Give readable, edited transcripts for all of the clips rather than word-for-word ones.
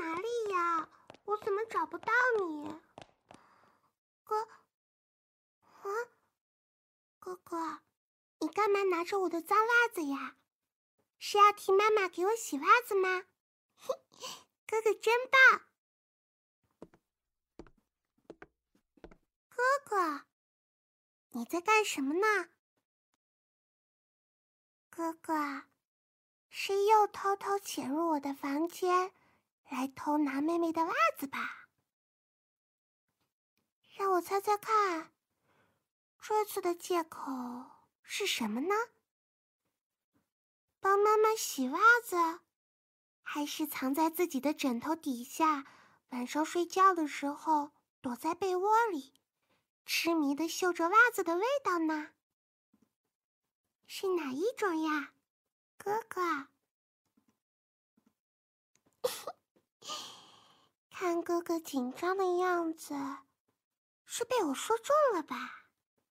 哪里呀？我怎么找不到你？哥哥，你干嘛拿着我的脏袜子呀？是要替妈妈给我洗袜子吗？嘿，哥哥真棒！哥哥，你在干什么呢？哥哥，是又偷偷潜入我的房间，来偷拿妹妹的袜子吧？让我猜猜看，这次的借口是什么呢？帮妈妈洗袜子，还是藏在自己的枕头底下，晚上睡觉的时候躲在被窝里，痴迷地嗅着袜子的味道呢？是哪一种呀，哥哥？看哥哥紧张的样子，是被我说中了吧？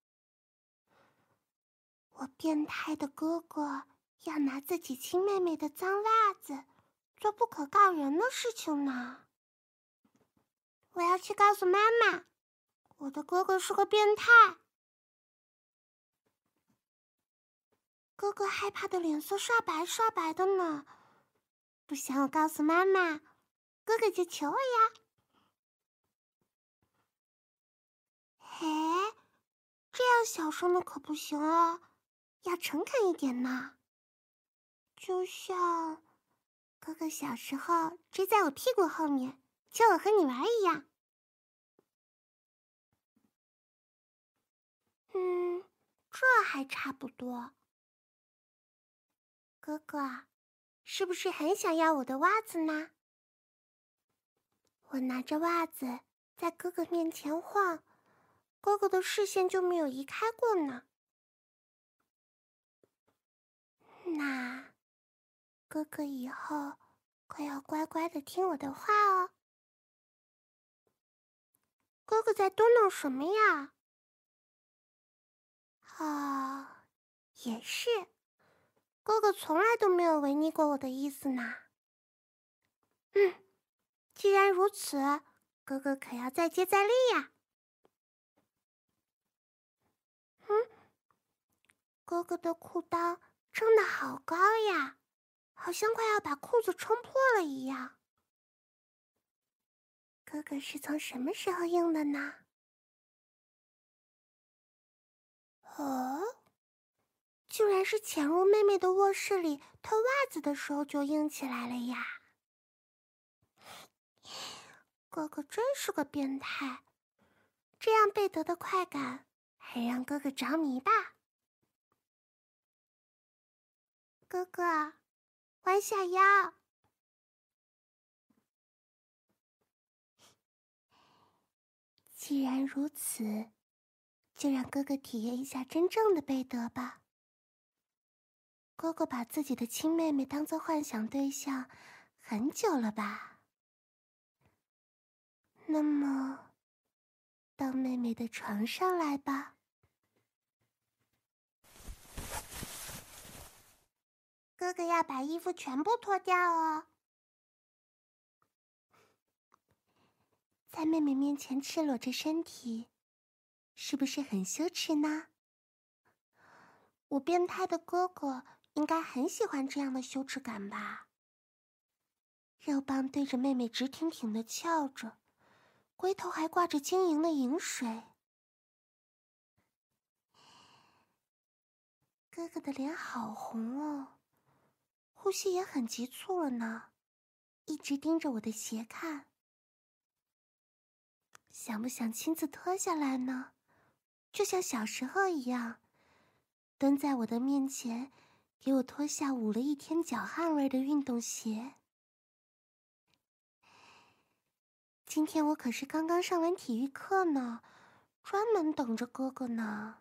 我变态的哥哥要拿自己亲妹妹的脏袜子做不可告人的事情呢。我要去告诉妈妈，我的哥哥是个变态。哥哥害怕的脸色刷白刷白的呢，不想我告诉妈妈，哥哥就求我呀。嘿，这样小声的可不行哦，要诚恳一点呢。就像哥哥小时候追在我屁股后面，求我和你玩一样。这还差不多。哥哥，是不是很想要我的袜子呢？我拿着袜子在哥哥面前晃，哥哥的视线就没有移开过呢。那哥哥以后可要乖乖的听我的话哦。哥哥在嘟囔什么呀？哦，也是，哥哥从来都没有违逆过我的意思呢。既然如此，哥哥可要再接再厉呀。哥哥的裤裆撑得好高呀，好像快要把裤子撑破了一样。哥哥是从什么时候硬的呢？哦，居然是潜入妹妹的卧室里偷袜子的时候就硬起来了呀！哥哥真是个变态，这样被得的快感还让哥哥着迷吧？哥哥，弯下腰。既然如此，就让哥哥体验一下真正的被得吧。哥哥把自己的亲妹妹当作幻想对象很久了吧？那么，到妹妹的床上来吧。哥哥要把衣服全部脱掉哦。在妹妹面前赤裸着身体，是不是很羞耻呢？我变态的哥哥应该很喜欢这样的羞耻感吧？肉棒对着妹妹直挺挺地翘着，龟头还挂着晶莹的饮水。哥哥的脸好红哦，呼吸也很急促了呢，一直盯着我的鞋看。想不想亲自脱下来呢？就像小时候一样，蹲在我的面前，给我脱下捂了一天脚汗味的运动鞋。今天我可是刚刚上完体育课呢，专门等着哥哥呢。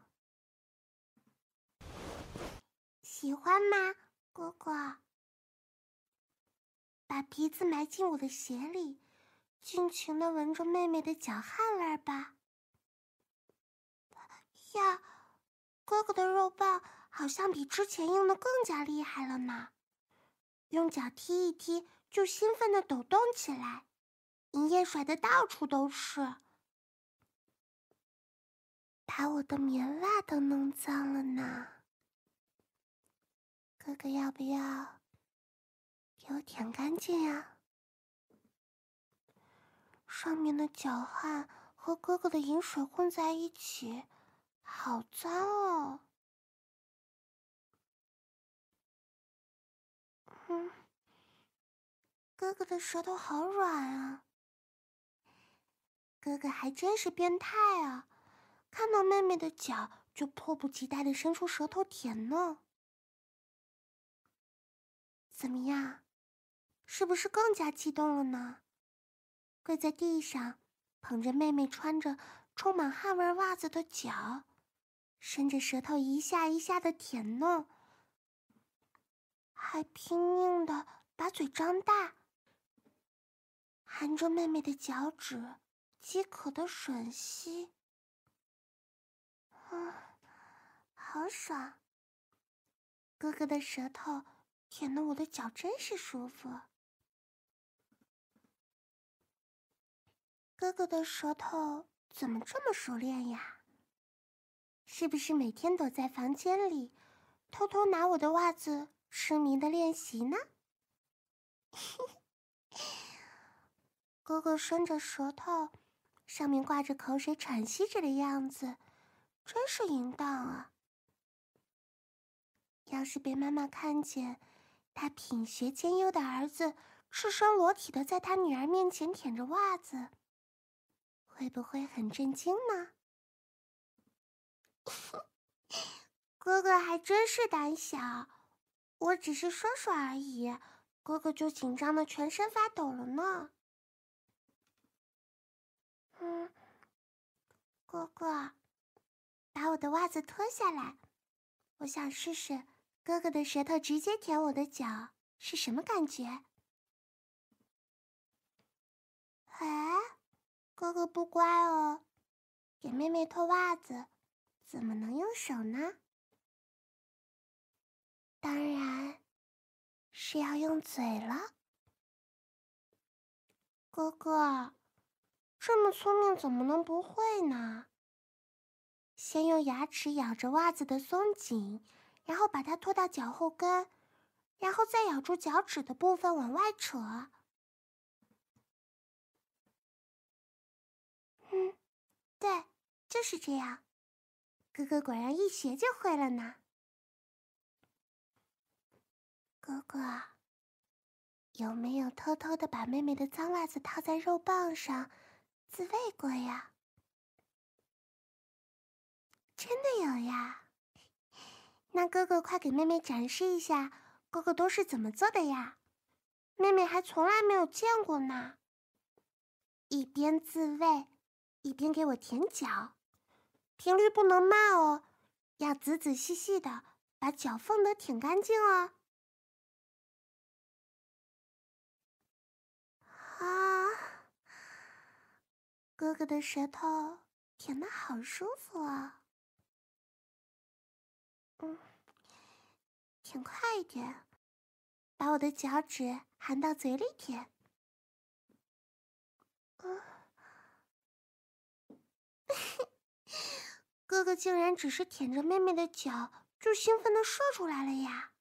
喜欢吗，哥哥？把鼻子埋进我的鞋里，尽情地闻着妹妹的脚汗味吧。呀，哥哥的肉棒好像比之前硬得更加厉害了呢。用脚踢一踢就兴奋地抖动起来，银液甩得到处都是，把我的棉袜都弄脏了呢。哥哥要不要给我舔干净呀？上面的脚汗和哥哥的饮水混在一起，好脏哦。哥哥的舌头好软啊。哥哥还真是变态啊，看到妹妹的脚就迫不及待地伸出舌头舔呢。怎么样，是不是更加激动了呢？跪在地上，捧着妹妹穿着充满汗味袜子的脚，伸着舌头一下一下的舔弄，还拼命的把嘴张大，含着妹妹的脚趾，饥渴的吮吸。好爽！哥哥的舌头舔得我的脚真是舒服。哥哥的舌头怎么这么熟练呀？是不是每天躲在房间里，偷偷拿我的袜子痴迷的练习呢？哥哥伸着舌头，上面挂着口水喘息着的样子，真是淫荡啊！要是被妈妈看见，他品学兼优的儿子赤身裸体的在他女儿面前舔着袜子，会不会很震惊呢？哥哥还真是胆小，我只是说说而已，哥哥就紧张的全身发抖了呢。哥哥，把我的袜子脱下来，我想试试哥哥的舌头直接舔我的脚是什么感觉。哎，哥哥不乖哦，给妹妹脱袜子怎么能用手呢？当然是要用嘴了。哥哥，这么聪明怎么能不会呢？先用牙齿咬着袜子的松紧，然后把它拖到脚后跟，然后再咬住脚趾的部分往外扯。对，就是这样。哥哥果然一学就会了呢。哥哥，有没有偷偷的把妹妹的脏袜子套在肉棒上自慰过呀？真的有呀。那哥哥快给妹妹展示一下，哥哥都是怎么做的呀？妹妹还从来没有见过呢。一边自慰，一边给我舔脚，频率不能慢哦，要仔仔细细的把脚缝都舔干净哦。啊，哥哥的舌头舔得好舒服啊。舔快一点，把我的脚趾含到嘴里舔。哥哥竟然只是舔着妹妹的脚，就兴奋地射出来了呀！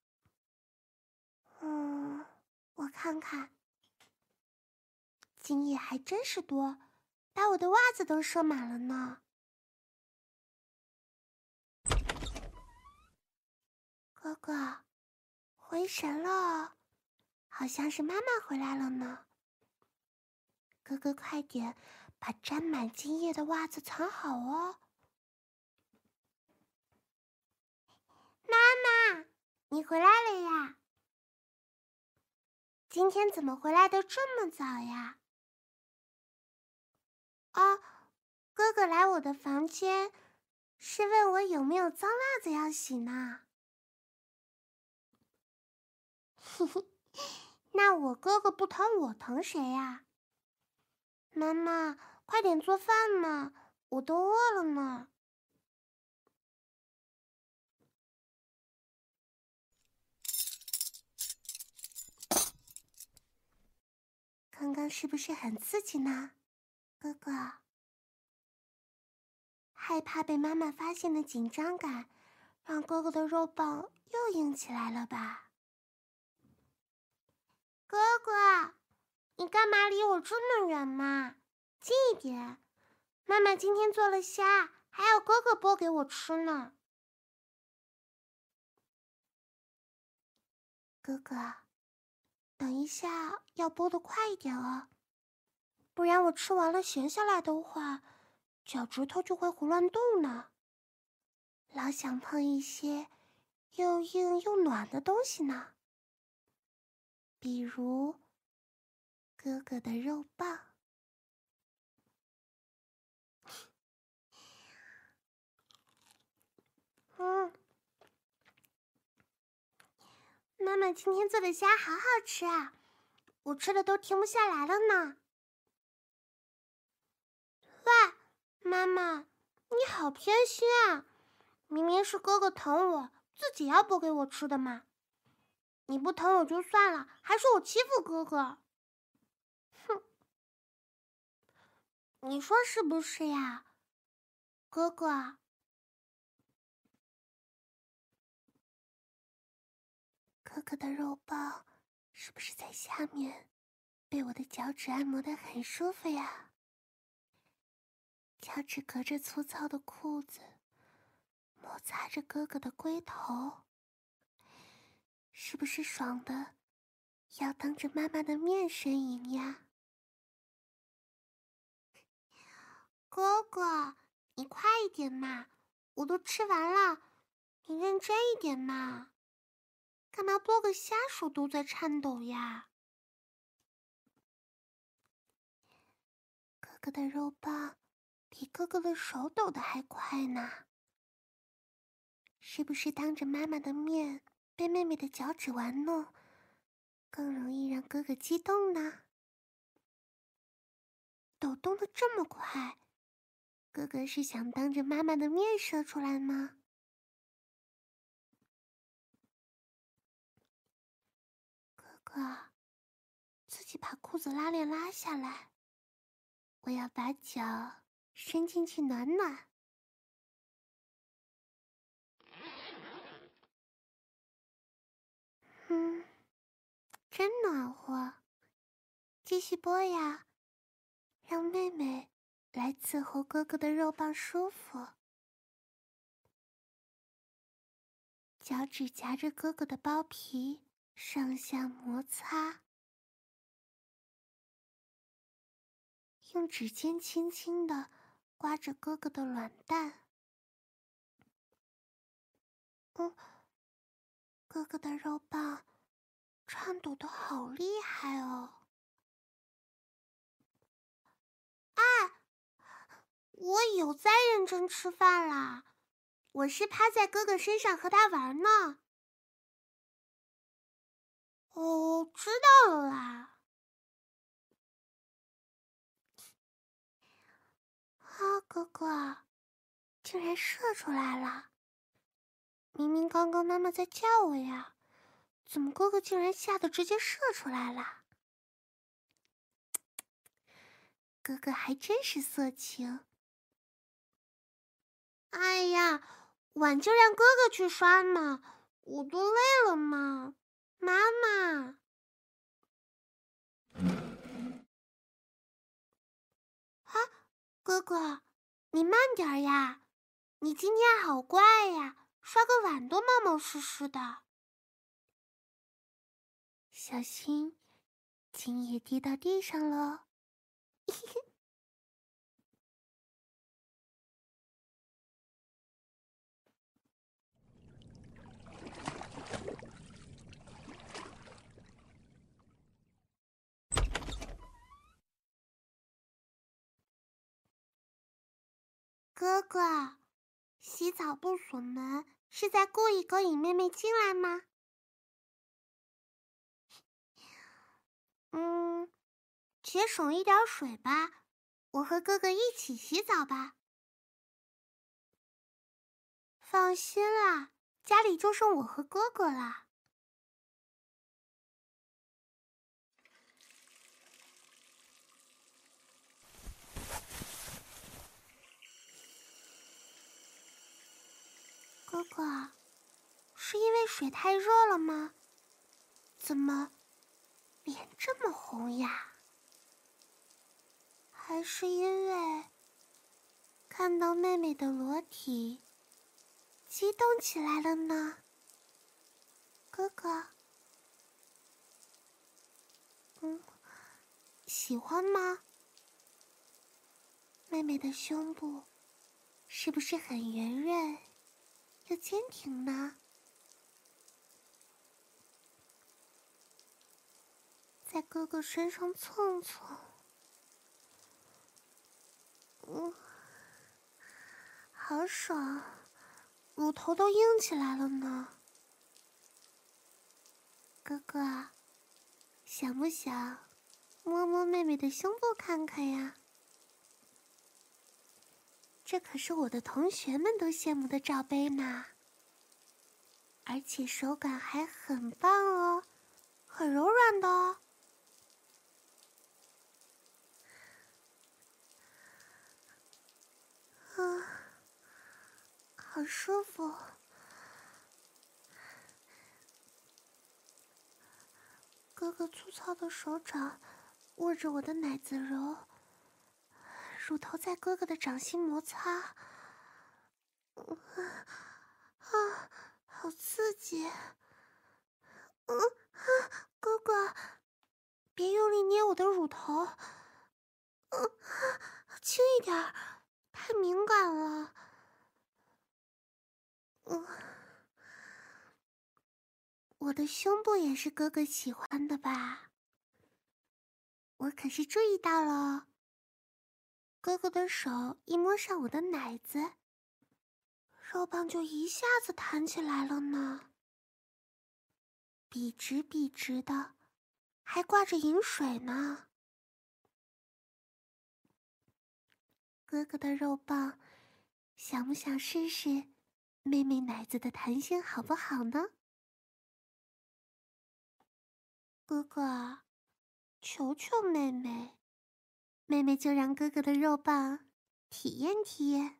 我看看，精液还真是多，把我的袜子都射满了呢。哥哥，回神了，好像是妈妈回来了呢。哥哥，快点把沾满精液的袜子藏好哦。妈妈，你回来了呀？今天怎么回来的这么早呀？哥哥来我的房间，是问我有没有脏袜子要洗呢。嘿嘿，那我哥哥不疼我疼谁呀？妈妈，快点做饭嘛，我都饿了呢。 是不是很刺激呢，哥哥？害怕被妈妈发现的紧张感，让哥哥的肉棒又硬起来了吧？哥哥，你干嘛离我这么远嘛？近一点，妈妈今天做了虾，还要哥哥剥给我吃呢。哥哥，等一下要剥得快一点哦，不然我吃完了闲下来的话，脚趾头就会胡乱动呢。老想碰一些又硬又暖的东西呢，比如哥哥的肉棒。妈妈今天做的虾好好吃啊，我吃的都停不下来了呢。喂，妈妈，你好偏心啊！明明是哥哥疼我，自己要剥给我吃的嘛。你不疼我就算了，还说我欺负哥哥。哼，你说是不是呀，哥哥？哥哥的肉棒是不是在下面被我的脚趾按摩得很舒服呀？脚趾隔着粗糙的裤子，摩擦着哥哥的龟头，是不是爽的要当着妈妈的面呻吟呀？哥哥，你快一点嘛，我都吃完了，你认真一点嘛。干嘛剥个虾手都在颤抖呀？哥哥的肉棒比哥哥的手抖得还快呢。是不是当着妈妈的面被妹妹的脚趾玩弄，更容易让哥哥激动呢？抖动得这么快，哥哥是想当着妈妈的面射出来吗？哥哥，自己把裤子拉链拉下来，我要把脚伸进去暖暖。真暖和。继续剥呀，让妹妹来伺候哥哥的肉棒舒服。脚趾夹着哥哥的包皮上下摩擦，用指尖轻轻地刮着哥哥的卵蛋。哥哥的肉棒颤抖得好厉害哦！我有在认真吃饭啦，我是趴在哥哥身上和他玩呢。哦，知道了啦。哥哥，竟然射出来了！明明刚刚妈妈在叫我呀，怎么哥哥竟然吓得直接射出来了？哥哥还真是色情。哎呀，碗就让哥哥去刷嘛，我都累了嘛，妈妈。哥哥，你慢点呀，你今天好乖呀，刷个碗都冒冒失失的。小心，精液滴到地上喽。哥哥，洗澡不锁门，是在故意勾引妹妹进来吗？节省一点水吧，我和哥哥一起洗澡吧。放心啦，家里就剩我和哥哥啦。 哥哥，是因为水太热了吗？怎么脸这么红呀？还是因为看到妹妹的裸体，激动起来了呢？哥哥，喜欢吗？妹妹的胸部是不是很圆润又坚挺呢？在哥哥身上蹭蹭，好爽，乳头都硬起来了呢。哥哥，想不想摸摸妹妹的胸部看看呀？这可是我的同学们都羡慕的罩杯呢，而且手感还很棒哦，很柔软的哦。好舒服。哥哥粗糙的手掌握着我的奶子揉，乳头在哥哥的掌心摩擦，好刺激！哥哥，别用力捏我的乳头，轻一点，太敏感了。我的胸部也是哥哥喜欢的吧？我可是注意到了，哥哥的手一摸上我的奶子，肉棒就一下子弹起来了呢，笔直笔直的，还挂着饮水呢。哥哥的肉棒，想不想试试妹妹奶子的弹性好不好呢？哥哥，求求妹妹，妹妹就让哥哥的肉棒体验体验。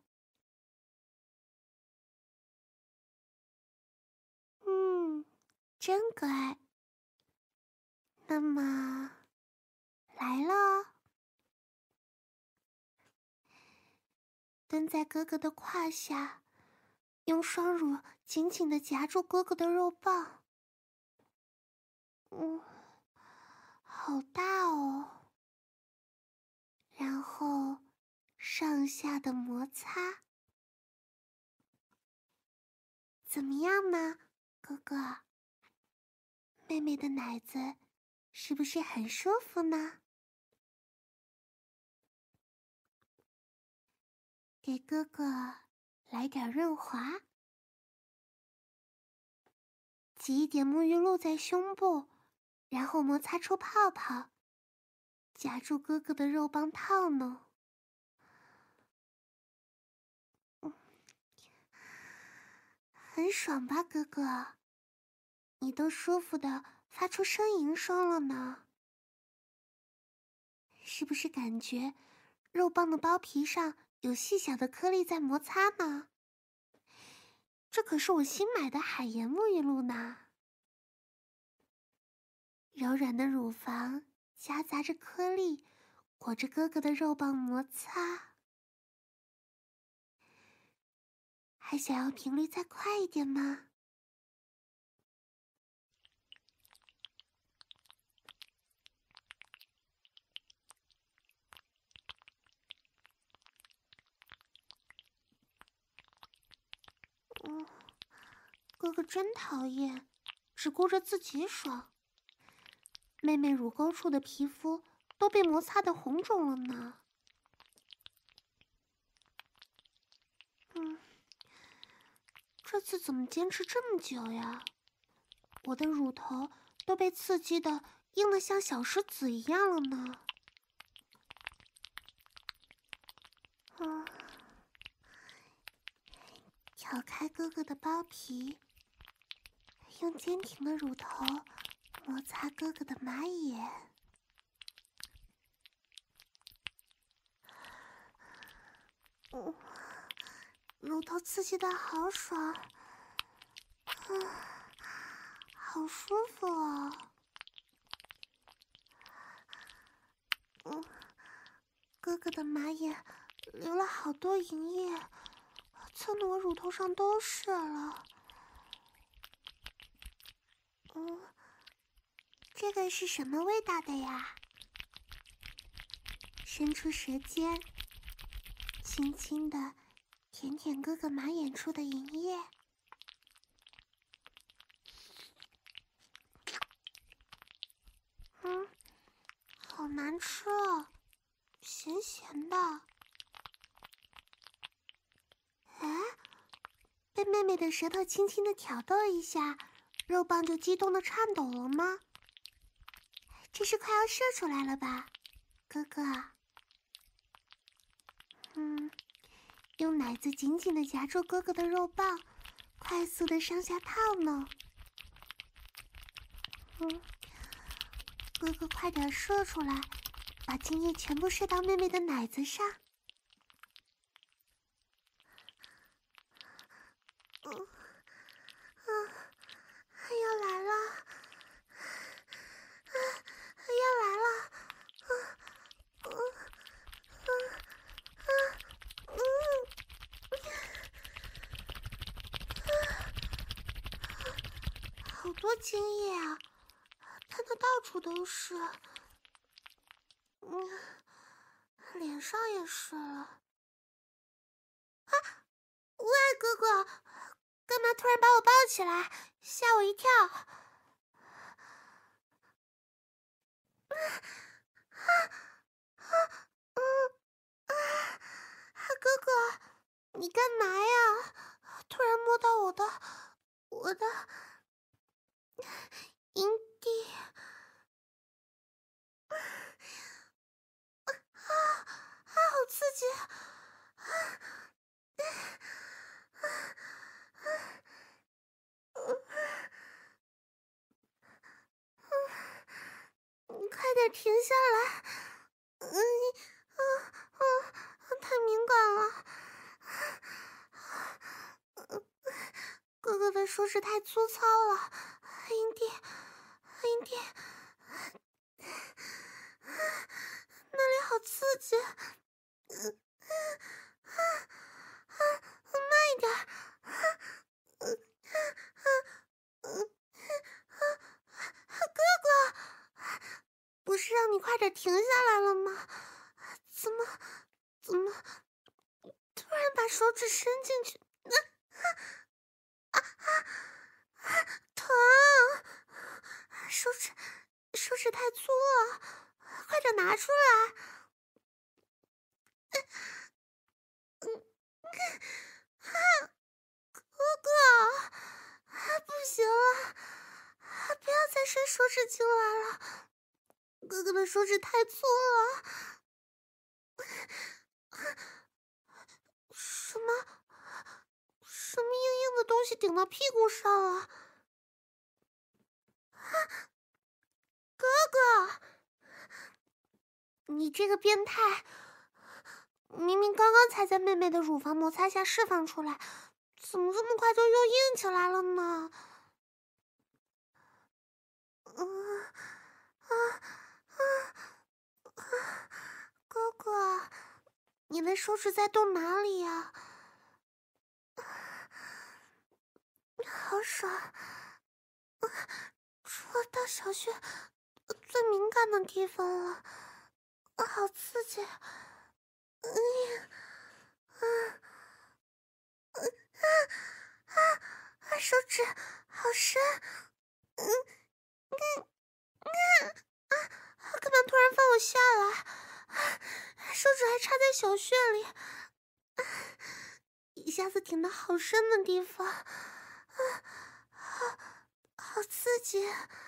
真乖。那么，来了，蹲在哥哥的胯下，用双乳紧紧地夹住哥哥的肉棒。好大哦。然后上下的摩擦，怎么样呢，哥哥？妹妹的奶子是不是很舒服呢？给哥哥来点润滑，挤一点沐浴露在胸部，然后摩擦出泡泡，夹住哥哥的肉棒套弄。很爽吧，哥哥？你都舒服的发出呻吟声了呢。是不是感觉肉棒的包皮上有细小的颗粒在摩擦呢？这可是我新买的海盐沐浴露呢。柔软的乳房夹杂着颗粒，裹着哥哥的肉棒摩擦。还想要频率再快一点吗？哥哥真讨厌，只顾着自己爽。妹妹乳沟处的皮肤都被摩擦得红肿了呢。这次怎么坚持这么久呀？我的乳头都被刺激的硬得像小石子一样了呢。挑开哥哥的包皮，用坚挺的乳头摩擦哥哥的马眼。乳头刺激的好爽， 好舒服哦。哥哥的马眼流了好多银液，蹭得我乳头上都是了。这个是什么味道的呀？伸出舌尖，轻轻地舔舔哥哥马眼处的银液。好难吃哦，咸咸的。哎，被妹妹的舌头轻轻地挑逗一下，肉棒就激动地颤抖了吗？这是快要射出来了吧，哥哥？用奶子紧紧地夹住哥哥的肉棒，快速地上下套呢。哥哥快点射出来，把精液全部射到妹妹的奶子上。要来了，要来了，好多精液啊，喷的到处都是。脸上也是了。喂，哥哥，干嘛突然把我抱起来，吓我一跳？哥哥，你干嘛呀？突然摸到我的阴蒂。好刺激！你快点停下来！太敏感了。哥哥的手指太粗糙了，阴蒂，那里好刺激。慢一点。哥哥，不是让你快点停下来了吗？怎么突然把手指伸进去？疼！手指太粗了，快点拿出来！哥哥，不行了，不要再伸手指进来了，哥哥的手指太粗了。什么硬硬的东西顶到屁股上了？哥哥，你这个变态！明明刚刚才在妹妹的乳房摩擦下释放出来，怎么这么快就又硬起来了呢？哥哥，你的手指在动哪里呀？好爽！戳到小穴最敏感的地方了，好刺激！手指好深！干嘛突然放我下来？手指还插在小穴里，一下子顶到好深的地方，好刺激！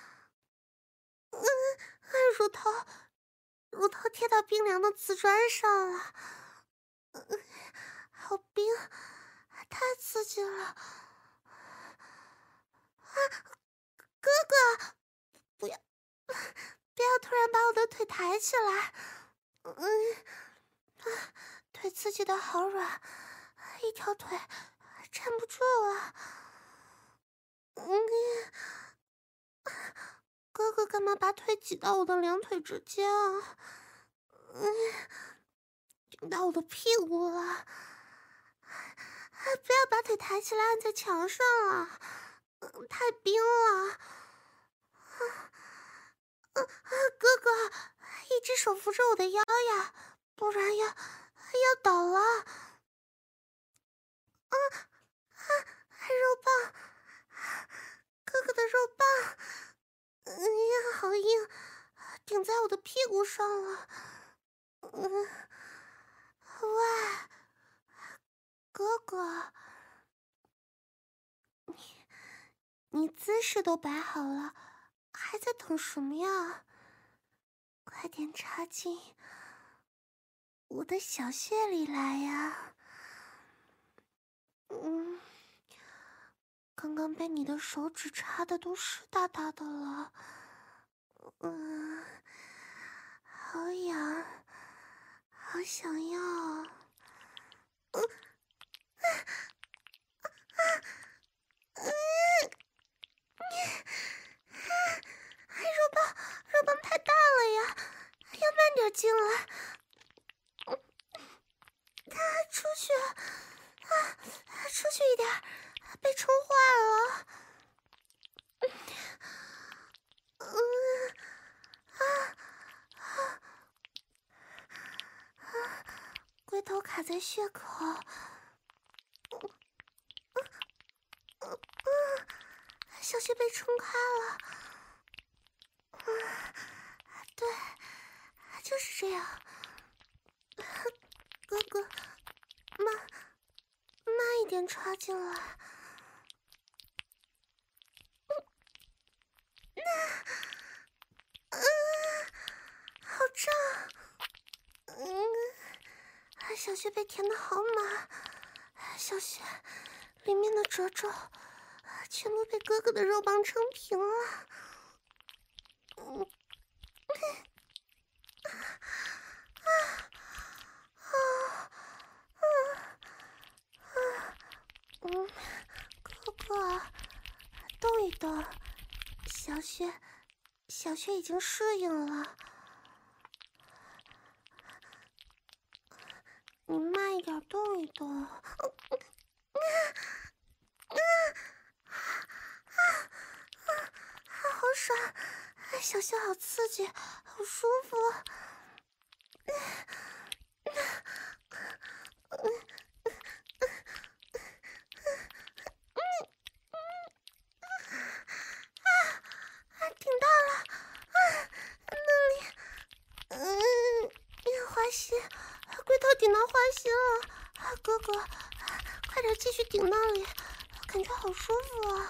乳头贴到冰凉的瓷砖上了，好冰，太刺激了！哥哥，不要突然把我的腿抬起来！腿刺激的好软，一条腿站不住了。 哥哥干嘛把腿挤到我的两腿之间啊？顶到我的屁股了！不要把腿抬起来按在墙上了，太冰了。哥哥，一只手扶着我的腰呀，不然要倒了。肉棒，哥哥的肉棒，好硬，顶在我的屁股上了。喂，哥哥，你姿势都摆好了，还在等什么呀？快点插进我的小穴里来呀！刚刚被你的手指插的都湿哒哒的了，好痒，好想要。肉棒太大了呀，要慢点进来。出去一点，被冲坏了。龟头卡在穴口。小穴被冲开了。对，就是这样。哥哥，慢一点插进来。好胀。小穴被填得好满，小穴里面的褶皱全部被哥哥的肉棒撑平了。哥哥，动一动，小穴已经适应了。你慢一点动一动。好爽，小穴好刺激，好舒服。挺大了，那里，花心，龟头顶到花心了。哥哥，快点继续顶那里，感觉好舒服啊。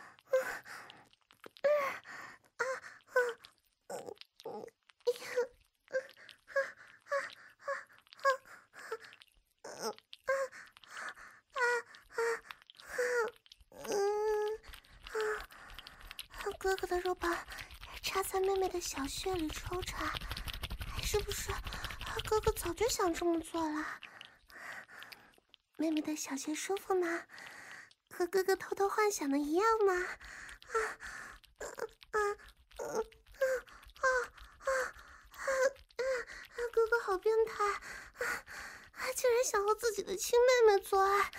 哥哥的肉棒插在妹妹的小穴里抽插，是不是哥哥早就想这么做了？妹妹的小穴舒服吗？和哥哥偷偷幻想的一样吗？哥哥好变态，竟然想和自己的亲妹妹做爱。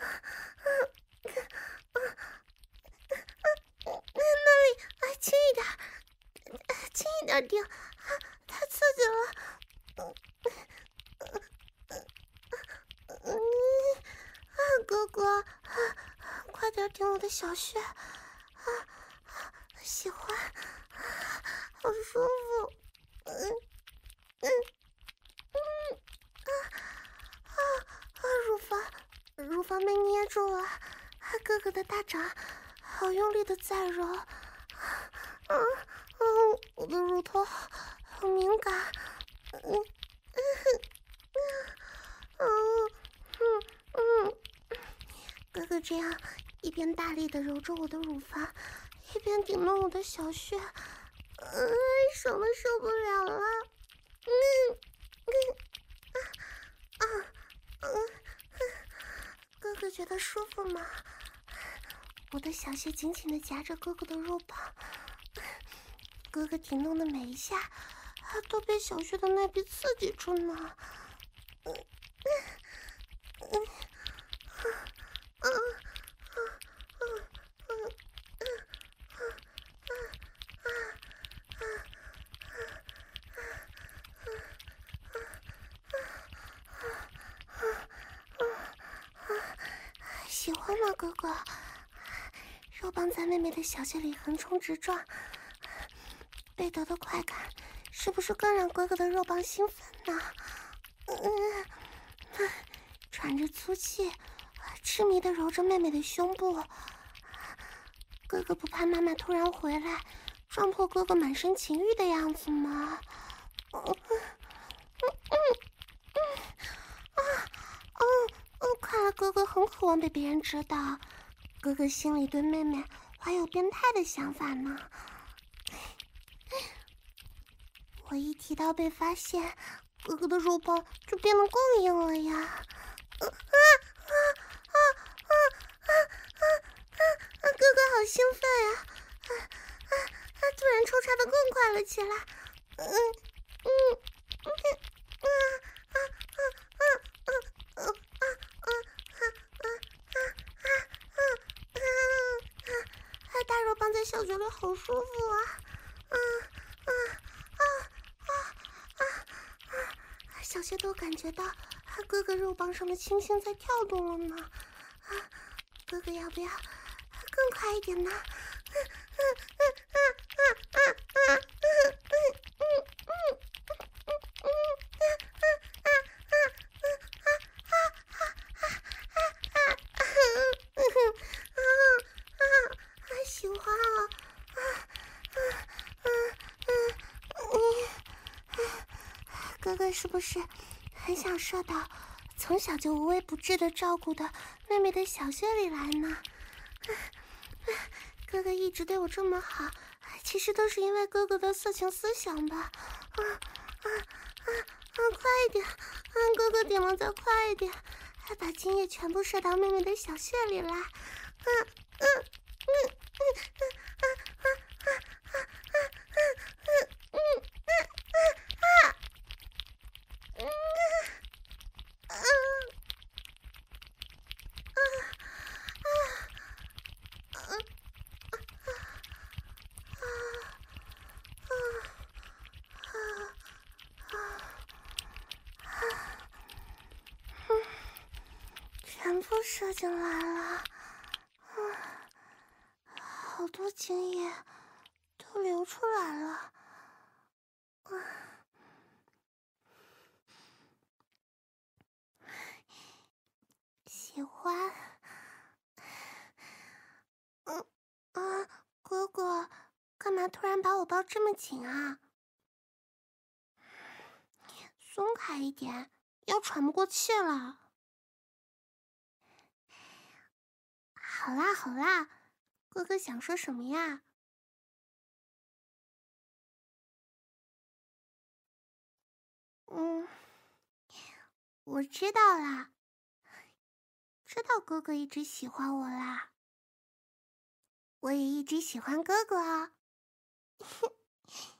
那里，轻一点，轻一点顶，太刺激了。哥哥，快点顶我的小穴，喜欢，好舒服。乳房被捏住了，哥哥的大掌好用力的在揉。我的乳头好敏感。哥哥这样一边大力的揉着我的乳房，一边顶弄我的小穴，爽的受不了了。哥哥觉得舒服吗？ 我的小穴紧紧地夹着哥哥的肉棒，哥哥挺动的每一下，都被小穴的内壁刺激住呢。喜欢吗，哥哥？肉棒在妹妹的小穴里横冲直撞，被得的快感是不是更让哥哥的肉棒兴奋呢？喘着粗气，痴迷地揉着妹妹的胸部。哥哥不怕妈妈突然回来，撞破哥哥满身情欲的样子吗？看来哥哥很渴望被别人知道，哥哥心里对妹妹怀有变态的想法呢。我一提到被发现，哥哥的肉棒就变得更硬了呀！哥哥好兴奋呀！突然抽插的更快了起来。大肉棒在小穴里好舒服啊！小穴都感觉到哥哥肉棒上的青筋在跳动了呢。哥哥要不要更快一点呢？喜欢啊！哥哥是不是很想射到从小就无微不至的照顾的妹妹的小穴里来呢？哥哥一直对我这么好，其实都是因为哥哥的色情思想吧？快一点！哥哥点了再快一点，把精液全部射到妹妹的小穴里来！全部射进来了，好多精液都流出来了，喜欢。哥哥，干嘛突然把我抱这么紧啊？松开一点，要喘不过气了。好啦好啦，哥哥想说什么呀？我知道啦，知道哥哥一直喜欢我啦，我也一直喜欢哥哥啊。